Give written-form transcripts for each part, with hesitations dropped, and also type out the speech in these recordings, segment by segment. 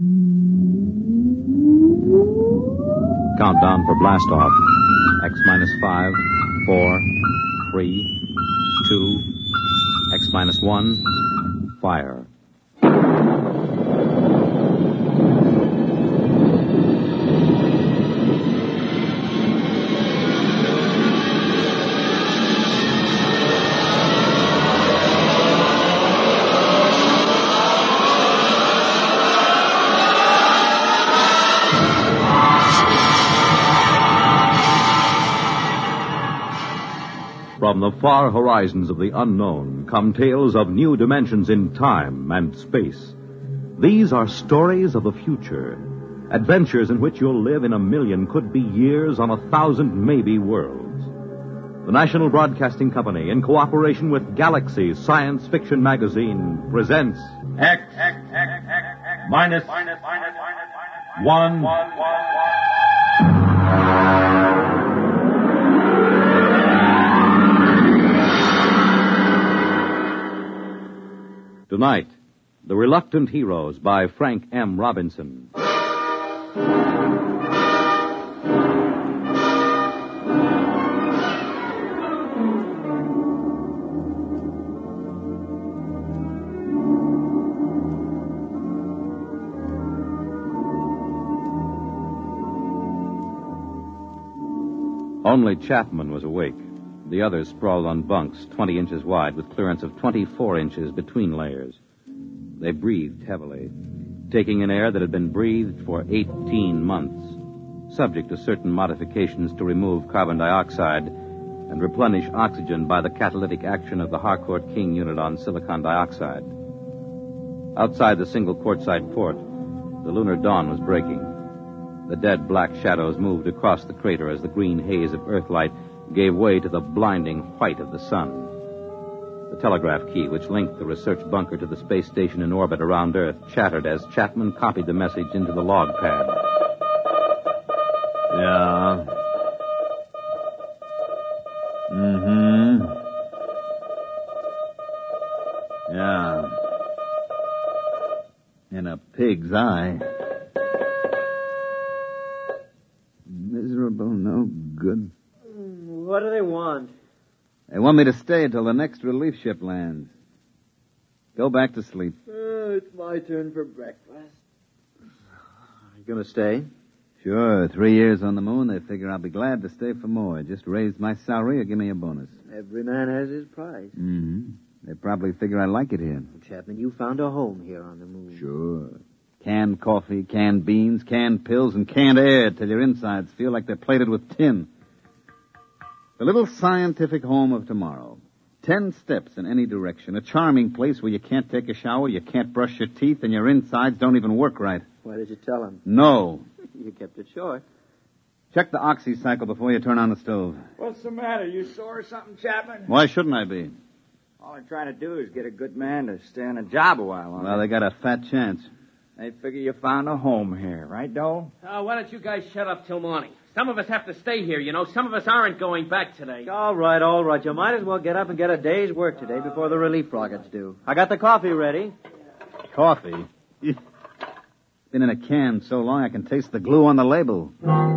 Countdown for blast off. X minus 5, 4, 3, 2, X minus 1, fire. From the far horizons of the unknown come tales of new dimensions in time and space. These are stories of the future, adventures in which you'll live in a million, could be years, on 1,000 maybe worlds. The National Broadcasting Company, in cooperation with Galaxy Science Fiction Magazine, presents X minus 1. Tonight, The Reluctant Heroes by Frank M. Robinson. Only Chapman was awake. The others sprawled on bunks 20 inches wide with clearance of 24 inches between layers. They breathed heavily, taking in air that had been breathed for 18 months, subject to certain modifications to remove carbon dioxide and replenish oxygen by the catalytic action of the Harcourt King unit on silicon dioxide. Outside the single quartzite port, the lunar dawn was breaking. The dead black shadows moved across the crater as the green haze of Earthlight gave way to the blinding white of the sun. The telegraph key, which linked the research bunker to the space station in orbit around Earth, chattered as Chapman copied the message into the log pad. Yeah. Mm-hmm. Yeah. In a pig's eye. Miserable, no good. What do they want? They want me to stay until the next relief ship lands. Go back to sleep. It's my turn for breakfast. You gonna stay? Sure, 3 years on the moon, they figure I'll be glad to stay for more. Just raise my salary or give me a bonus. Every man has his price. Mm-hmm. They probably figure I like it here. Chapman, you found a home here on the moon. Sure. Canned coffee, canned beans, canned pills, and canned air till your insides feel like they're plated with tin. The little scientific home of tomorrow. 10 steps in any direction. A charming place where you can't take a shower, you can't brush your teeth, and your insides don't even work right. Why did you tell him? No. You kept it short. Check the oxy cycle before you turn on the stove. What's the matter? You sore or something, Chapman? Why shouldn't I be? All I'm trying to do is get a good man to stay on a job a while longer. Well, they got a fat chance. They figure you found a home here, right, Dole? Why don't you guys shut up till morning? Some of us have to stay here, you know. Some of us aren't going back today. All right. You might as well get up and get a day's work today before the relief rockets do. I got the coffee ready. Coffee? Been in a can so long I can taste the glue on the label.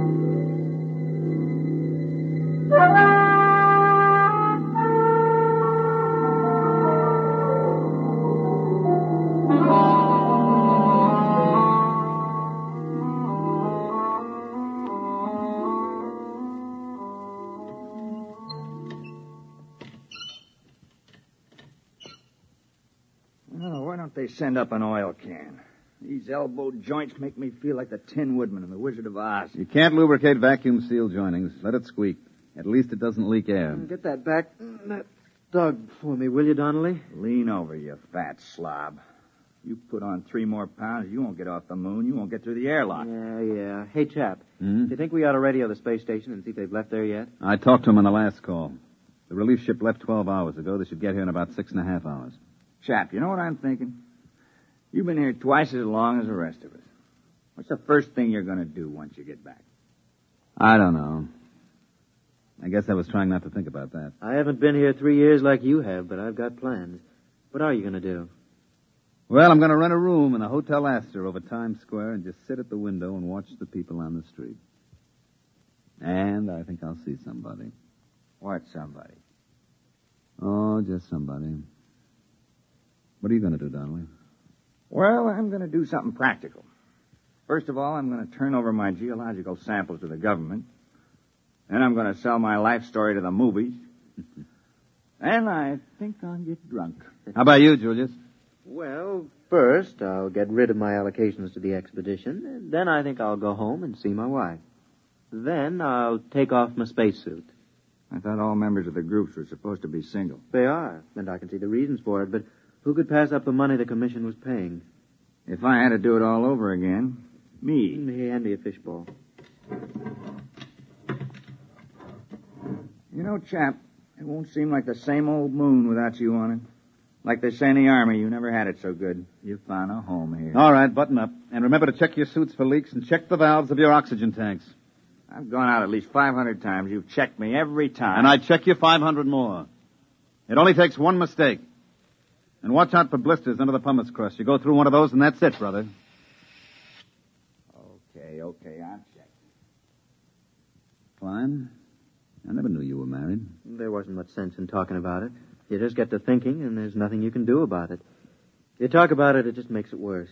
Why don't they send up an oil can? These elbow joints make me feel like the Tin Woodman in The Wizard of Oz. You can't lubricate vacuum seal joinings. Let it squeak. At least it doesn't leak air. Get that back, that Doug, for me, will you, Donnelly? Lean over, you fat slob. You put on 3 more pounds, you won't get off the moon. You won't get through the airlock. Yeah. Hey, chap, do you think we ought to radio the space station and see if they've left there yet? I talked to them on the last call. The relief ship left 12 hours ago. They should get here in about 6.5 hours. Chap, you know what I'm thinking? You've been here twice as long as the rest of us. What's the first thing you're going to do once you get back? I don't know. I guess I was trying not to think about that. I haven't been here 3 years like you have, but I've got plans. What are you going to do? Well, I'm going to rent a room in a Hotel Astor over Times Square and just sit at the window and watch the people on the street. And I think I'll see somebody. What somebody? Oh, just somebody. What are you going to do, Donnelly? Well, I'm going to do something practical. First of all, I'm going to turn over my geological samples to the government. Then I'm going to sell my life story to the movies. And I think I'll get drunk. How about you, Julius? Well, first, I'll get rid of my allocations to the expedition. And then I think I'll go home and see my wife. Then I'll take off my spacesuit. I thought all members of the groups were supposed to be single. They are, and I can see the reasons for it, but who could pass up the money the commission was paying? If I had to do it all over again, me. Hand me a fishbowl. You know, chap, it won't seem like the same old moon without you on it. Like they say in the Army, you never had it so good. You found a home here. All right, button up. And remember to check your suits for leaks and check the valves of your oxygen tanks. I've gone out at least 500 times. You've checked me every time. And I'd check you 500 more. It only takes one mistake. And watch out for blisters under the pumice crust. You go through one of those and that's it, brother. Okay, I'll check. Klein, I never knew you were married. There wasn't much sense in talking about it. You just get to thinking, and there's nothing you can do about it. If you talk about it, it just makes it worse.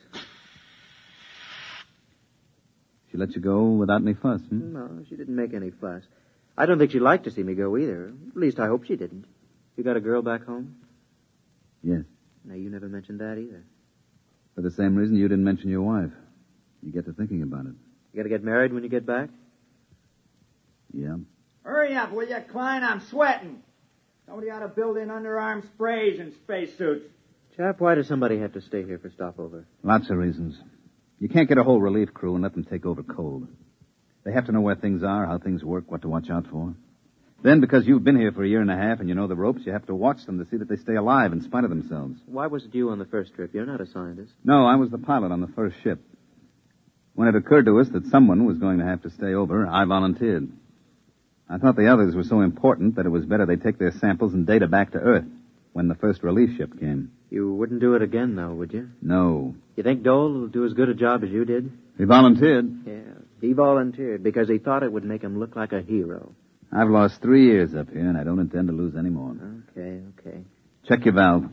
She let you go without any fuss, No, she didn't make any fuss. I don't think she'd like to see me go either. At least I hope she didn't. You got a girl back home? Yes. No, you never mentioned that either. For the same reason you didn't mention your wife. You get to thinking about it. You got to get married when you get back? Yeah. Hurry up, will you, Klein? I'm sweating. Somebody ought to build in underarm sprays and spacesuits. Chap, why does somebody have to stay here for stopover? Lots of reasons. You can't get a whole relief crew and let them take over cold. They have to know where things are, how things work, what to watch out for. Then, because you've been here for a year and a half and you know the ropes, you have to watch them to see that they stay alive in spite of themselves. Why was it you on the first trip? You're not a scientist. No, I was the pilot on the first ship. When it occurred to us that someone was going to have to stay over, I volunteered. I thought the others were so important that it was better they take their samples and data back to Earth when the first relief ship came. You wouldn't do it again, though, would you? No. You think Dole will do as good a job as you did? He volunteered. Yeah, he volunteered because he thought it would make him look like a hero. I've lost 3 years up here, and I don't intend to lose any more. Okay. Check your valve.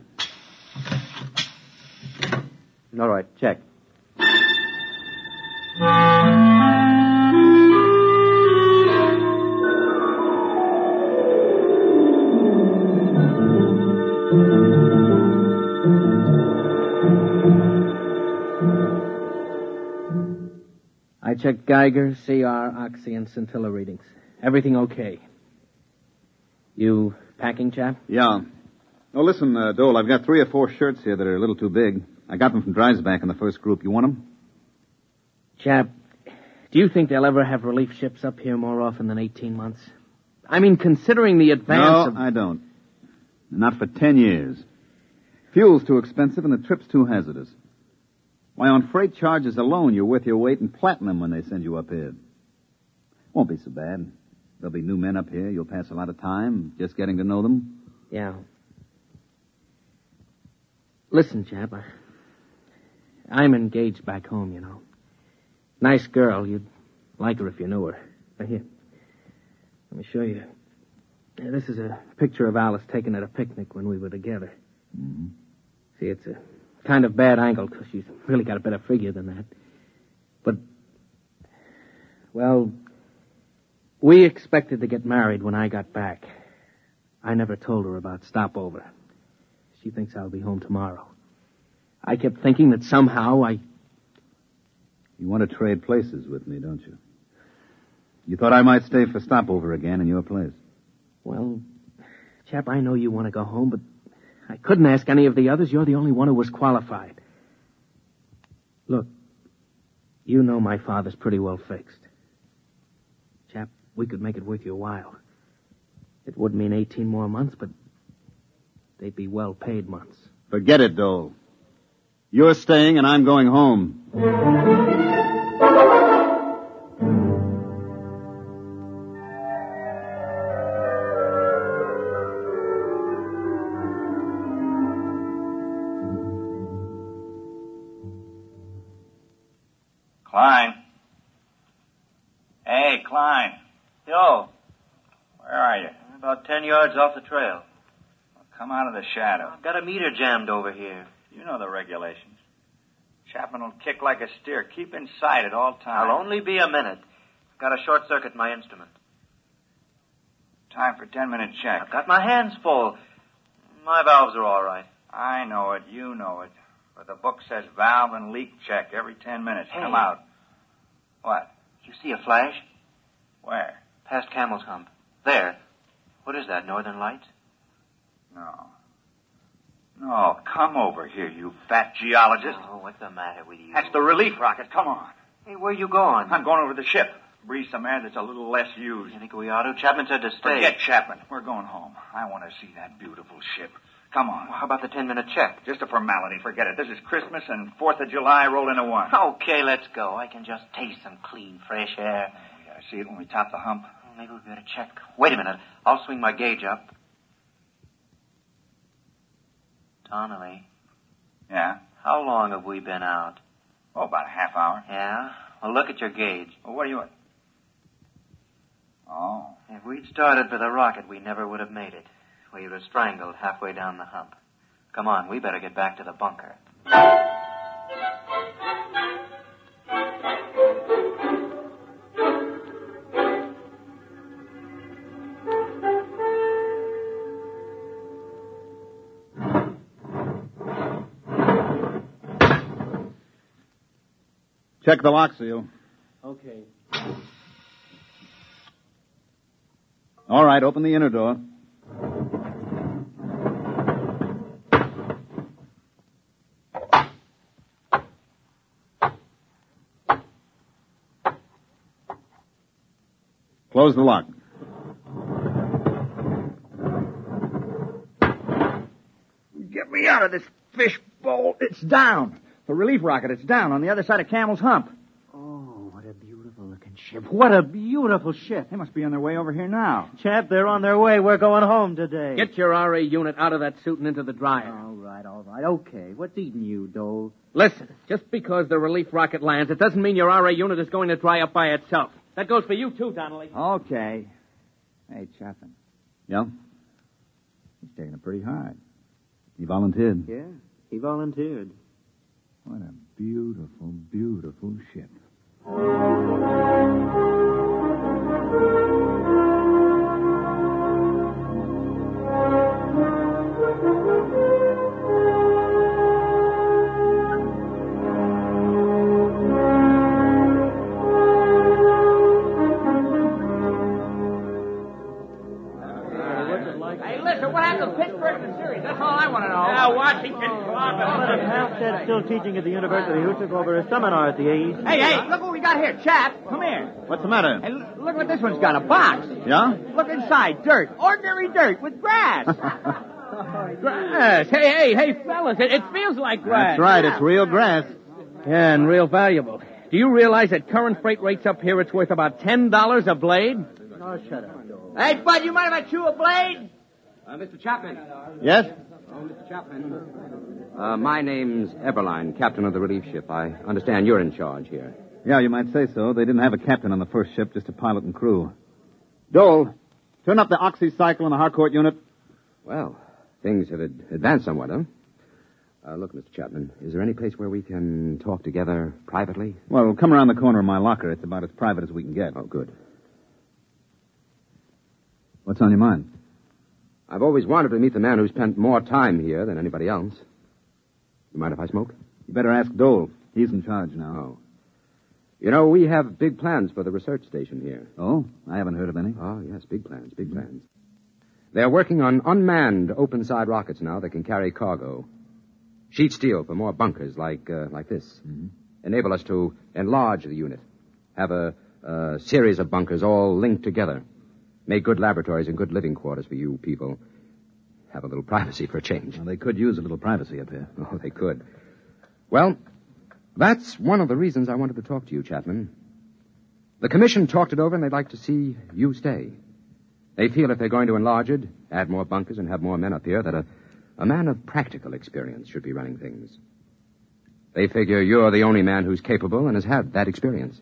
All right, check. I checked Geiger, CR, oxy, and scintilla readings. Everything okay. You packing, chap? Yeah. Oh, listen, Dole, I've got 3 or 4 shirts here that are a little too big. I got them from Dreisbach in the first group. You want them? Chap, do you think they'll ever have relief ships up here more often than 18 months? I mean, considering the advance of... No, I don't. Not for 10 years. Fuel's too expensive and the trip's too hazardous. Why, on freight charges alone, you're worth your weight in platinum when they send you up here. Won't be so bad. There'll be new men up here. You'll pass a lot of time just getting to know them. Yeah. Listen, chap, I'm engaged back home, you know. Nice girl. You'd like her if you knew her. Here, let me show you. This is a picture of Alice taken at a picnic when we were together. Mm-hmm. See, it's a kind of bad angle because she's really got a better figure than that. But, well, we expected to get married when I got back. I never told her about stopover. She thinks I'll be home tomorrow. I kept thinking that somehow You want to trade places with me, don't you? You thought I might stay for stopover again in your place. Well, chap, I know you want to go home, but I couldn't ask any of the others. You're the only one who was qualified. Look, you know my father's pretty well fixed. Chap, we could make it worth your while. It would mean 18 more months, but they'd be well-paid months. Forget it, Dole. You're staying and I'm going home. Klein. Hey, Klein. Yo, Where are you? about 10 yards off the trail. Come out of the shadow. I've got a meter jammed over here. You know the regulations. Chapman will kick like a steer. Keep inside at all times. I'll only be a minute. Got a short circuit in my instrument. Time for 10-minute check. I've got my hands full. My valves are all right. I know it. You know it. But the book says valve and leak check every 10 minutes. Hey. Come out. What? You see a flash? Where? Past Camel's Hump. There. What is that, Northern Lights? No. No, come over here, you fat geologist. Oh, what's the matter with you? That's the relief rocket. Come on. Hey, where you going? I'm going over to the ship. Breathe some air that's a little less used. You think we ought to? Chapman said to stay. Forget Chapman. We're going home. I want to see that beautiful ship. Come on. Well, how about the 10-minute check? Just a formality. Forget it. This is Christmas and 4th of July roll into one. Okay, let's go. I can just taste some clean, fresh air. We gotta see it when we top the hump. Well, maybe we better check. Wait a minute. I'll swing my gauge up. Donnelly, Yeah? how long have we been out? Oh, about a half hour. Yeah? Well, look at your gauge. Well, what do you want? Oh. If we'd started for the rocket, we never would have made it. We would have strangled halfway down the hump. Come on, we better get back to the bunker. Check the lock seal. Okay. All right, open the inner door. Close the lock. Get me out of this fish bowl. It's down. The relief rocket, it's down on the other side of Camel's Hump. Oh, what a beautiful looking ship. What a beautiful ship. They must be on their way over here now. Chap, they're on their way. We're going home today. Get your RA unit out of that suit and into the dryer. All right. Okay. What's eating you, Dole? Listen, just because the relief rocket lands, it doesn't mean your RA unit is going to dry up by itself. That goes for you, too, Donnelly. Okay. Hey, Chapman, Yeah? he's taking it pretty hard. He volunteered. Yeah, he volunteered. What a beautiful, beautiful ship. Hey, listen, what happened to Pittsburgh in the series? That's all I want to know. Yeah, Washington. Hal's Dad still teaching at the university. Who took over a seminar at the AEC? Hey, look what we got here, chap. Come here. What's the matter? Hey, look what this one's got, a box. Yeah? Look inside, dirt. Ordinary dirt with grass. Grass. Hey, fellas, it feels like grass. That's right, it's real grass. Yeah, and real valuable. Do you realize at current freight rates up here, it's worth about $10 a blade? Oh, shut up, Dole. Hey, bud, you mind if I chew a blade? Mr. Chapman. Yes? Oh, Mr. Chapman. My name's Eberline, captain of the relief ship. I understand you're in charge here. Yeah, you might say so. They didn't have a captain on the first ship, just a pilot and crew. Dole, turn up the oxycycle in the Harcourt unit. Well, things have advanced somewhat, huh? Look, Mr. Chapman, is there any place where we can talk together privately? Well, come around the corner of my locker. It's about as private as we can get. Oh, good. What's on your mind? I've always wanted to meet the man who spent more time here than anybody else. You mind if I smoke? You better ask Dole. He's in charge now. Oh. You know, we have big plans for the research station here. Oh? I haven't heard of any. Oh, yes, big plans, big plans. They're working on unmanned open-side rockets now that can carry cargo. Sheet steel for more bunkers like this. Mm-hmm. Enable us to enlarge the unit. Have a series of bunkers all linked together. Make good laboratories and good living quarters for you people. Have a little privacy for a change. Well, they could use a little privacy up here. Oh, they could. Well, that's one of the reasons I wanted to talk to you, Chapman. The commission talked it over, and they'd like to see you stay. They feel if they're going to enlarge it, add more bunkers, and have more men up here, that a man of practical experience should be running things. They figure you're the only man who's capable and has had that experience.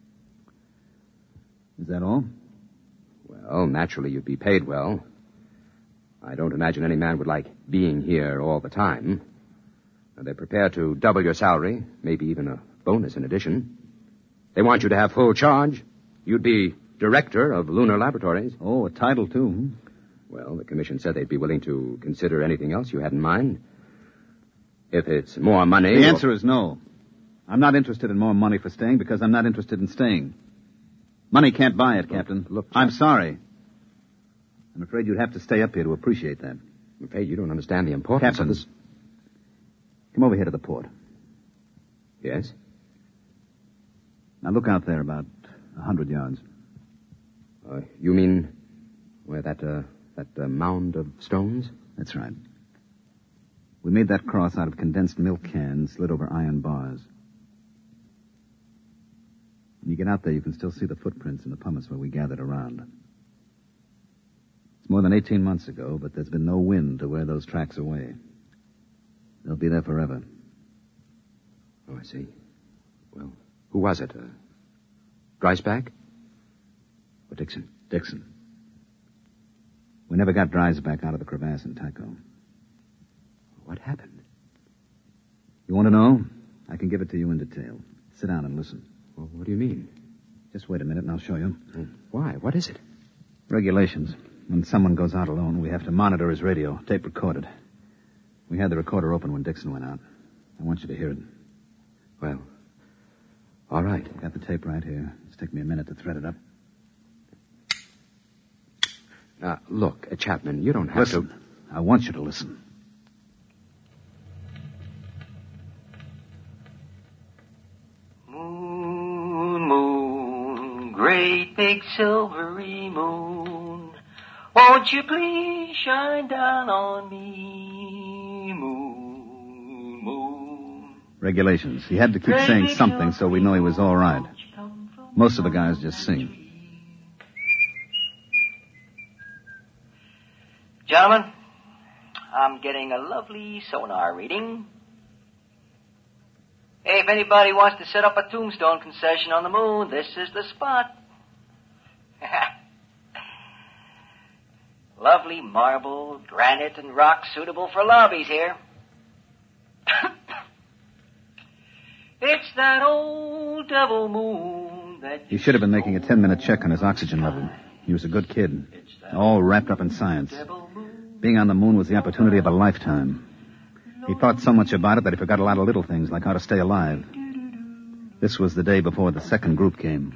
Is that all? Well, naturally, you'd be paid well. I don't imagine any man would like being here all the time. They're prepared to double your salary, maybe even a bonus in addition. They want you to have full charge. You'd be director of Lunar Laboratories. Oh, a title, too. Well, the commission said they'd be willing to consider anything else you had in mind. If it's more money... The answer is no. I'm not interested in more money for staying because I'm not interested in staying. Money can't buy it, Captain. Look, I'm sorry. I'm afraid you'd have to stay up here to appreciate that. I'm afraid you don't understand the importance Captain, of this. Come over here to the port. Yes? Now look out there about 100 yards. You mean where that mound of stones? That's right. We made that cross out of condensed milk cans slid over iron bars. When you get out there, you can still see the footprints in the pumice where we gathered around. It's more than 18 months ago, but there's been no wind to wear those tracks away. They'll be there forever. Oh, I see. Well, who was it? Dreisbach? Or Dixon? Dixon. We never got Dreisbach out of the crevasse in Tycho. What happened? You want to know? I can give it to you in detail. Sit down and listen. Well, what do you mean? Just wait a minute and I'll show you. Why? What is it? Regulations. When someone goes out alone, we have to monitor his radio, tape recorded. We had the recorder open when Dixon went out. I want you to hear it. Well, all right. I got the tape right here. It's taken me a minute to thread it up. Now, look, Chapman, you don't have Listen. I want you to listen. Moon, moon, great big silvery moon, won't you please shine down on me, moon, moon. Regulations. He had to keep saying something so we know he was all right. Most of the guys just sing. Gentlemen, I'm getting a lovely sonar reading. Hey, if anybody wants to set up a tombstone concession on the moon, this is the spot. Lovely marble, granite, and rock suitable for lobbies here. It's that old devil moon that... He should have been making a 10-minute check on his oxygen level. He was a good kid, all wrapped up in science. Being on the moon was the opportunity of a lifetime. He thought so much about it that he forgot a lot of little things, like how to stay alive. This was the day before the second group came.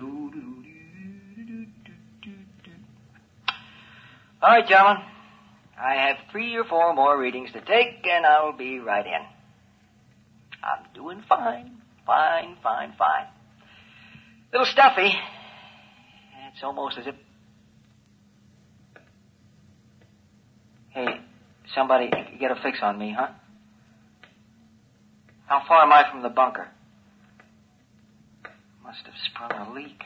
All right, gentlemen. I have 3 or 4 more readings to take, and I'll be right in. I'm doing fine. Fine. Little stuffy. It's almost as if... Hey, somebody get a fix on me, huh? How far am I from the bunker? Must have sprung a leak.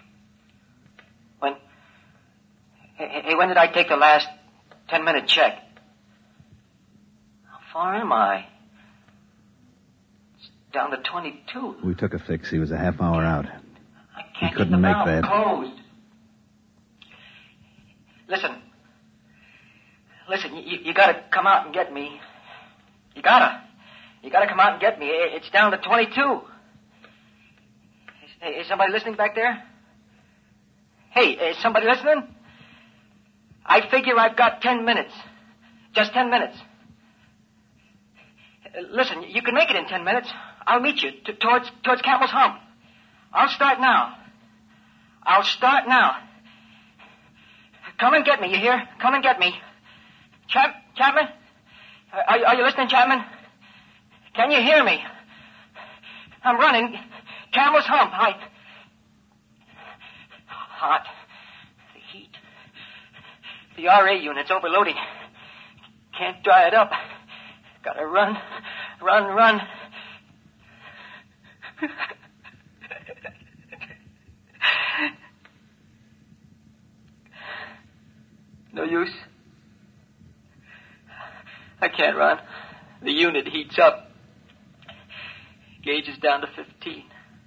When did I take the last 10-minute check? How far am I? It's down to 22. We took a fix. He was a half hour out. I can't He couldn't get the make valve that. Closed. Listen, you gotta come out and get me. You gotta come out and get me. It's down to 22. Is somebody listening back there? Hey, is somebody listening? I figure I've got 10 minutes. Just 10 minutes. Listen, you can make it in 10 minutes. I'll meet you towards Campbell's Hump. I'll start now. Come and get me, you hear? Come and get me. Chapman? Are you listening, Chapman? Can you hear me? I'm running. Campbell's Hump. Hot. The heat. The RA unit's overloading. Can't dry it up. Gotta run. No use. I can't run. The unit heats up. Gauge is down to 15.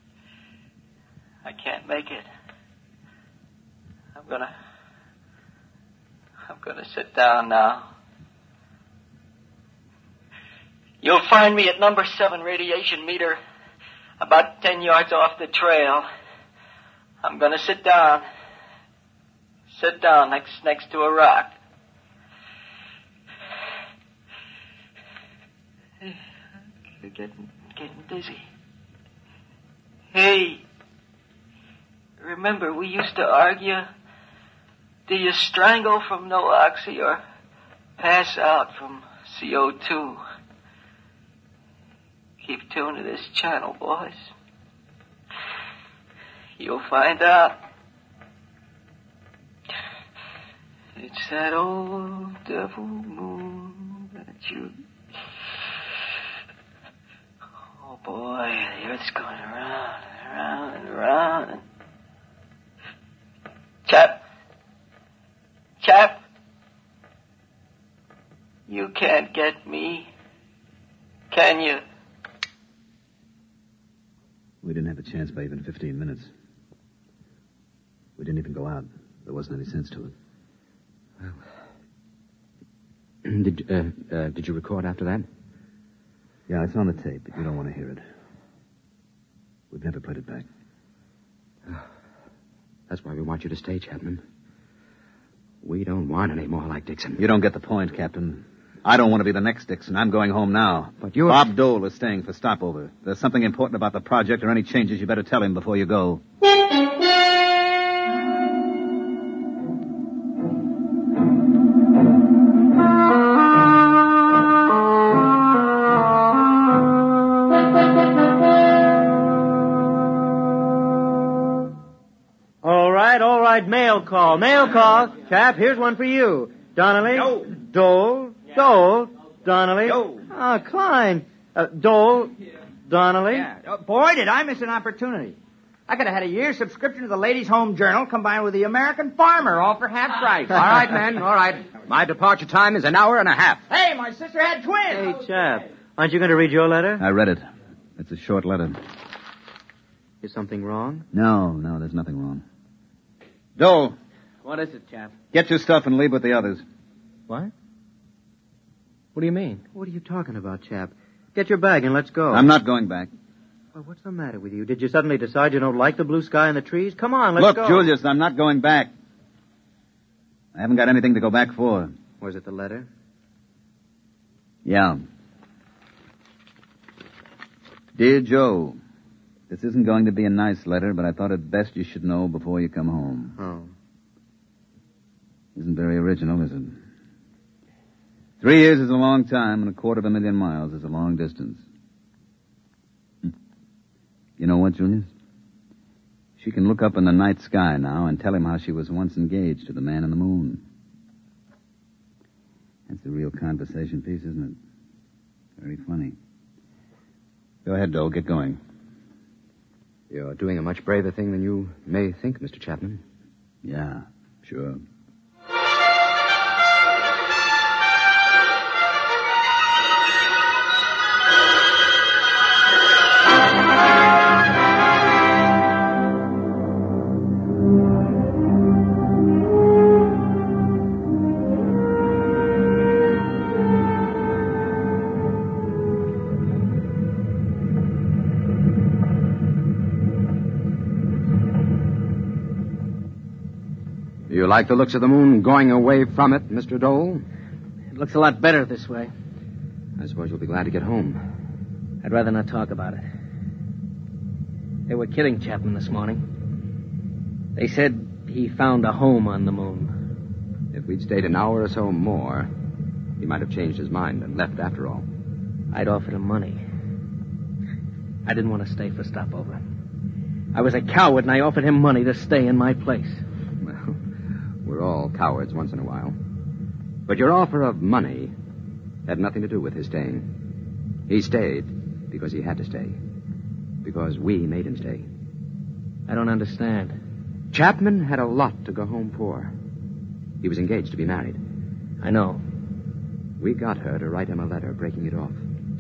I can't make it. I'm gonna sit down now. You'll find me at number 7 radiation meter, about 10 yards off the trail. I'm gonna sit down. Sit down next to a rock. Getting dizzy. Hey, remember we used to argue, do you strangle from no oxy or pass out from CO2? Keep tuned to this channel, boys. You'll find out. It's that old devil moon that you... Oh, boy, the Earth's going around and around and around. Chap, you can't get me, can you? We didn't have a chance by even 15 minutes. We didn't even go out. There wasn't any sense to it. Did you record after that? Yeah, it's on the tape, but you don't want to hear it. We've never played it back. That's why we want you to stay, Chapman. We don't want any more like Dixon. You don't get the point, Captain. I don't want to be the next Dixon. I'm going home now. But you're... Bob Dole is staying for stopover. If there's something important about the project or any changes, you better tell him before you go. All right, mail call. Chap, here's one for you. Donnelly. Yo. Dole. Yeah. Dole. Donnelly. Yo. Klein. Dole. Donnelly. Yeah. Oh, boy, did I miss an opportunity. I could have had a year's subscription to the Ladies' Home Journal combined with the American Farmer, all for half price. All right, men, all right. My departure time is an hour and a half. Hey, my sister had twins. Hey, chap, aren't you going to read your letter? I read it. It's a short letter. Is something wrong? No, there's nothing wrong. Dole, What is it, chap? get your stuff and leave with the others. What? What do you mean? What are you talking about, chap? Get your bag and let's go. I'm not going back. Well, what's the matter with you? Did you suddenly decide you don't like the blue sky and the trees? Come on, let's Look, go. Julius, I'm not going back. I haven't got anything to go back for. Was it the letter? Yeah. Dear Joe, this isn't going to be a nice letter, but I thought it best you should know before you come home. Oh. Isn't very original, is it? 3 years is a long time, and 250,000 miles is a long distance. You know what, Julius? She can look up in the night sky now and tell him how she was once engaged to the man in the moon. That's a real conversation piece, isn't it? Very funny. Go ahead, Dole. Get going. You're doing a much braver thing than you may think, Mr. Chapman. Yeah, sure. You like the looks of the moon going away from it, Mr. Dole? It looks a lot better this way. I suppose you'll be glad to get home. I'd rather not talk about it. They were kidding Chapman this morning. They said he found a home on the moon. If we'd stayed an hour or so more, he might have changed his mind and left after all. I'd offered him money. I didn't want to stay for stopover. I was a coward, and I offered him money to stay in my place. Well, we're all cowards once in a while. But your offer of money had nothing to do with his staying. He stayed because he had to stay. Because we made him stay. I don't understand. Chapman had a lot to go home for. He was engaged to be married. I know. We got her to write him a letter breaking it off.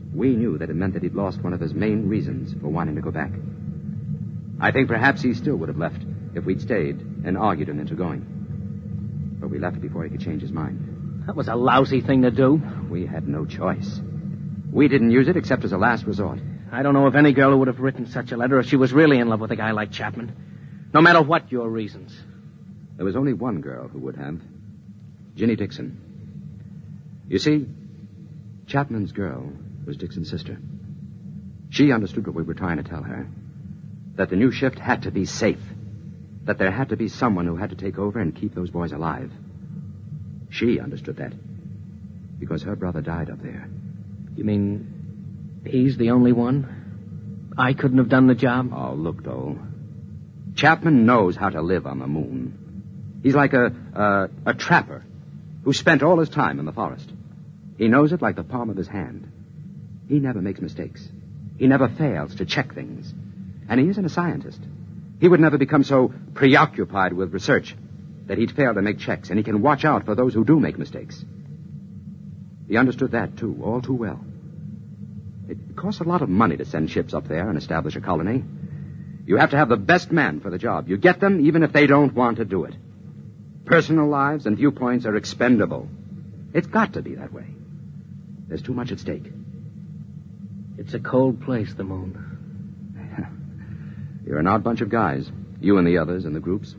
we knew that it meant that he'd lost one of his main reasons for wanting to go back. I think perhaps he still would have left if we'd stayed and argued him into going. But we left before he could change his mind. That was a lousy thing to do. We had no choice. We didn't use it except as a last resort. I don't know of any girl who would have written such a letter if she was really in love with a guy like Chapman. No matter what your reasons. There was only one girl who would have. Ginny Dixon. You see, Chapman's girl was Dixon's sister. She understood what we were trying to tell her. That the new shift had to be safe. That there had to be someone who had to take over and keep those boys alive. She understood that. Because her brother died up there. You mean he's the only one? I couldn't have done the job? Oh, look, Dole. Chapman knows how to live on the moon. He's like a trapper who spent all his time in the forest. He knows it like the palm of his hand. He never makes mistakes. He never fails to check things. And he isn't a scientist. He would never become so preoccupied with research that he'd fail to make checks, and he can watch out for those who do make mistakes. He understood that, too, all too well. It costs a lot of money to send ships up there and establish a colony. You have to have the best men for the job. You get them even if they don't want to do it. Personal lives and viewpoints are expendable. It's got to be that way. There's too much at stake. It's a cold place, the moon. You're an odd bunch of guys. You and the others in the groups.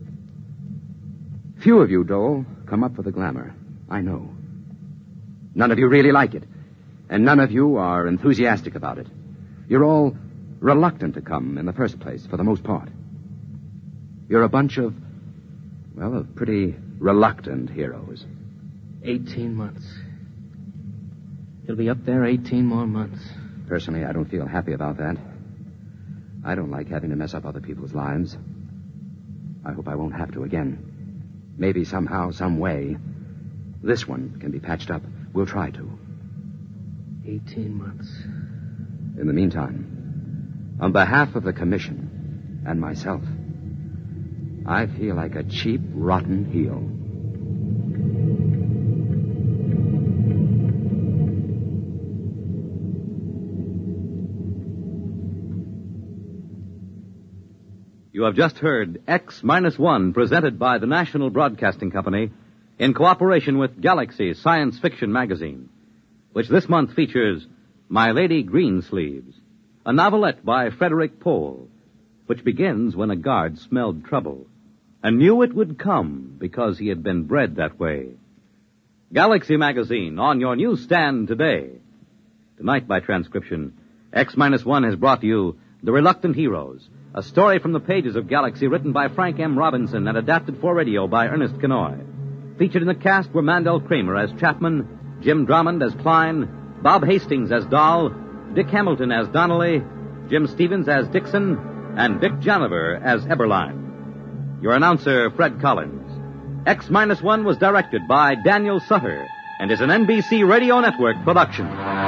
Few of you, Dole, come up for the glamour. I know. None of you really like it. And none of you are enthusiastic about it. You're all reluctant to come in the first place, for the most part. You're a bunch of, well, of pretty reluctant heroes. 18 months. He'll be up there 18 more months. Personally, I don't feel happy about that. I don't like having to mess up other people's lives. I hope I won't have to again. Maybe somehow, some way, this one can be patched up. We'll try to. 18 months. In the meantime, on behalf of the commission and myself, I feel like a cheap, rotten heel. You have just heard X-1, presented by the National Broadcasting Company in cooperation with Galaxy Science Fiction Magazine, which this month features My Lady Greensleeves, a novelette by Frederick Pohl, which begins when a guard smelled trouble and knew it would come because he had been bred that way. Galaxy Magazine, on your newsstand today. Tonight, by transcription, X-1 has brought you The Reluctant Heroes, a story from the pages of Galaxy written by Frank M. Robinson and adapted for radio by Ernest Kenoy. Featured in the cast were Mandel Kramer as Chapman, Jim Drummond as Klein, Bob Hastings as Dahl, Dick Hamilton as Donnelly, Jim Stevens as Dixon, and Vic Janover as Eberline. Your announcer, Fred Collins. X-1 was directed by Daniel Sutter and is an NBC Radio Network production.